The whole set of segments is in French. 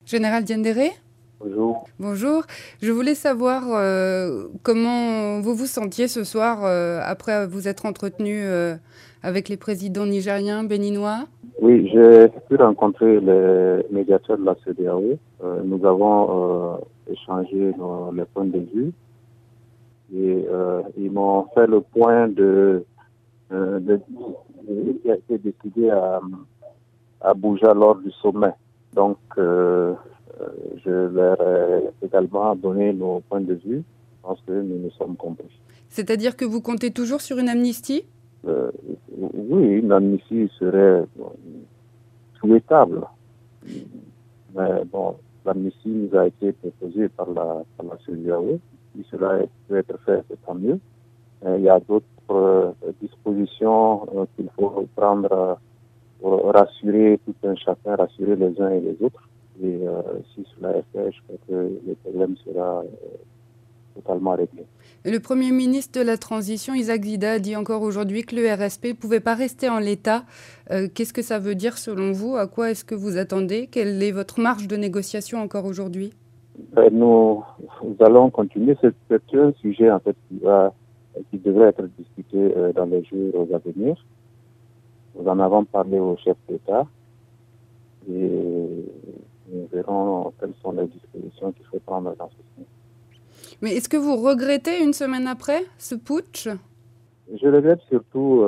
Général Diendéré? Bonjour. Bonjour. Je voulais savoir comment vous vous sentiez ce soir après vous être entretenu avec les présidents nigériens, béninois. Oui, j'ai pu rencontrer les médiateurs de la CEDEAO. Nous avons échangé les points de vue et ils m'ont fait le point de ce qui a été décidé à Abuja lors du sommet. Donc, je leur ai également donné nos points de vue. Je pense que nous nous sommes compris. C'est-à-dire que vous comptez toujours sur une amnistie? Euh, oui, une amnistie serait souhaitable. Mais bon, l'amnistie nous a été proposée par la CEDEAO. Si cela peut être fait, c'est tant mieux. Il y a d'autres dispositions qu'il faut prendre pour rassurer tout un chacun, rassurer les uns et les autres. Et si cela est fait, je crois que le problème sera totalement réglé. Le Premier ministre de la Transition, Isaac Zida, a dit encore aujourd'hui que le RSP ne pouvait pas rester en l'état. Qu'est-ce que ça veut dire selon vous? À quoi est-ce que vous attendez? Quelle est votre marge de négociation encore aujourd'hui? Nous allons continuer. C'est un sujet en fait qui devrait être discuté dans les jours à venir. Nous en avons parlé au chef d'État et nous verrons quelles sont les dispositions qu'il faut prendre dans ce sens. Mais est-ce que vous regrettez une semaine après ce putsch? Je regrette surtout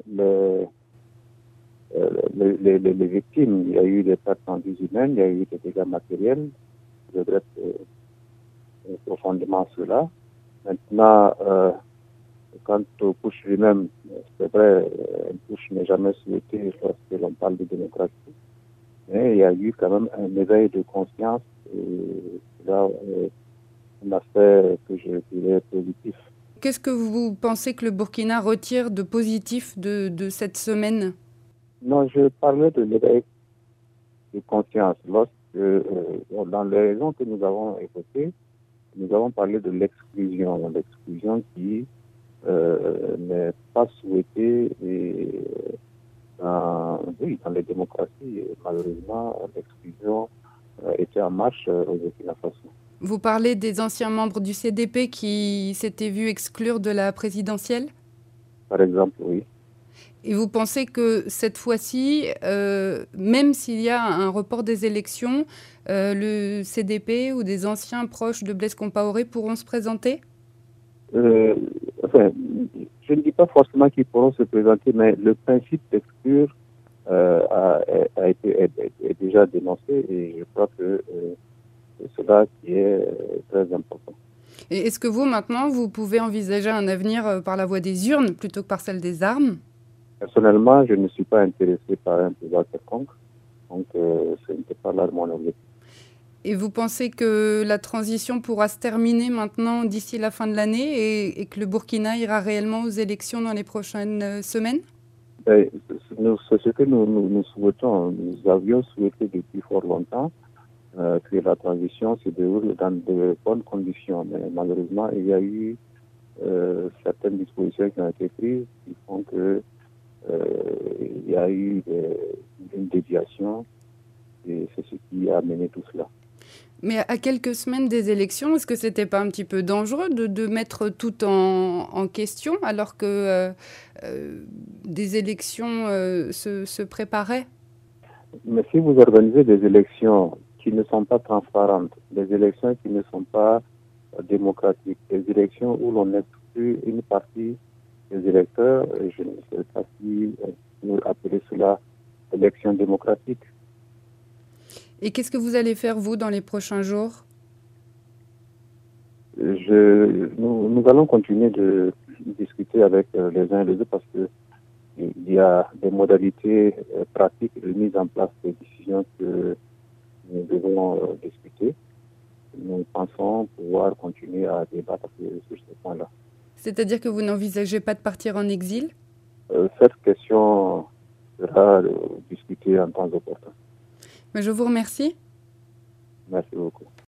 les victimes. Il y a eu des pertes en vie humaine, il y a eu des dégâts matériels. Je regrette profondément cela. Maintenant, quant au push lui-même, c'est vrai, un push n'est jamais souhaité lorsque l'on parle de démocratie. Mais il y a eu quand même un éveil de conscience et là, un aspect que je dirais positif. Qu'est-ce que vous pensez que le Burkina retire de positif de cette semaine? Non, je parlais de l'éveil de conscience. Dans les raisons que nous avons évoquées, nous avons parlé de l'exclusion qui n'est pas souhaitée et oui, dans les démocraties, malheureusement, l'exclusion était en marche au Burkina Faso. Vous parlez des anciens membres du CDP qui s'étaient vus exclure de la présidentielle? Par exemple, oui. Et vous pensez que cette fois-ci, même s'il y a un report des élections, le CDP ou des anciens proches de Blaise Compaoré pourront se présenter? Enfin, je ne dis pas forcément qu'ils pourront se présenter, mais le principe d'exclure est déjà dénoncé et je crois que c'est cela qui est très important. Et est-ce que vous, maintenant, vous pouvez envisager un avenir par la voie des urnes plutôt que par celle des armes? Personnellement, je ne suis pas intéressé par un pouvoir quelconque, donc ce n'était pas là mon objectif. Et vous pensez que la transition pourra se terminer maintenant d'ici la fin de l'année et que le Burkina ira réellement aux élections dans les prochaines semaines? C'est ce que nous souhaitons. Nous avions souhaité depuis fort longtemps que la transition se déroule dans de bonnes conditions. Mais malheureusement, il y a eu certaines dispositions qui ont été prises qui font que il y a eu une déviation et c'est ce qui a mené tout cela. Mais à quelques semaines des élections, est-ce que c'était pas un petit peu dangereux de mettre tout en question alors que des élections se préparaient? Mais si vous organisez des élections qui ne sont pas transparentes, des élections qui ne sont pas démocratiques, des élections où l'on exclut une partie des électeurs, je ne sais pas si vous appelez cela élection démocratique. Et qu'est-ce que vous allez faire, vous, dans les prochains jours? Nous allons continuer de discuter avec les uns et les autres parce que il y a des modalités pratiques de mise en place des décisions que nous devons discuter. Nous pensons pouvoir continuer à débattre sur ce point-là. C'est-à-dire que vous n'envisagez pas de partir en exil? Cette question sera discutée en temps opportun. Mais je vous remercie. Merci beaucoup.